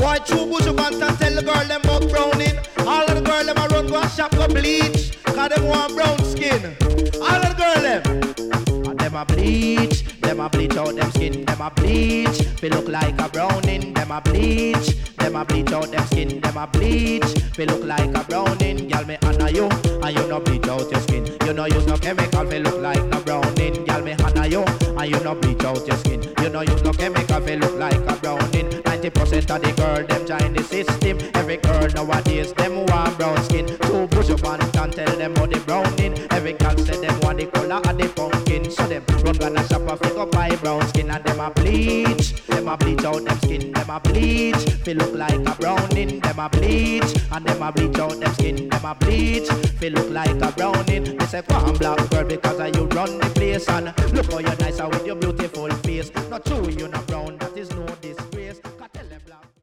Boy, true bush up and tell the girl them about browning. All of the girl them a run go a shop go bleach, cause them want brown skin. All of the girl them, and them a bleach out them skin, them a bleach. Feel look like a browning, them a bleach. Them a bleach out them skin, them a bleach. Feel look like a browning, girl me honor you, and you no bleach out your skin. You no use no chemical, feel look like no browning, girl me honor you, and you no bleach out your skin. You no use no chemical, feel look like a browning. 90% of the girl them join the system. Every girl nowadays them want brown skin. So push up and can tell them how they browning. Every girl say them want the color of the pumpkin. So them run gonna shop and pick up buy brown skin, and them a bleach out them skin. Them a bleach, feel look like a browning. Them a bleach, and them a bleach out them skin. Them a bleach, feel look like a browning. They say come black girl because you run the place, and look how you're nice with your beautiful face. Not true, you know.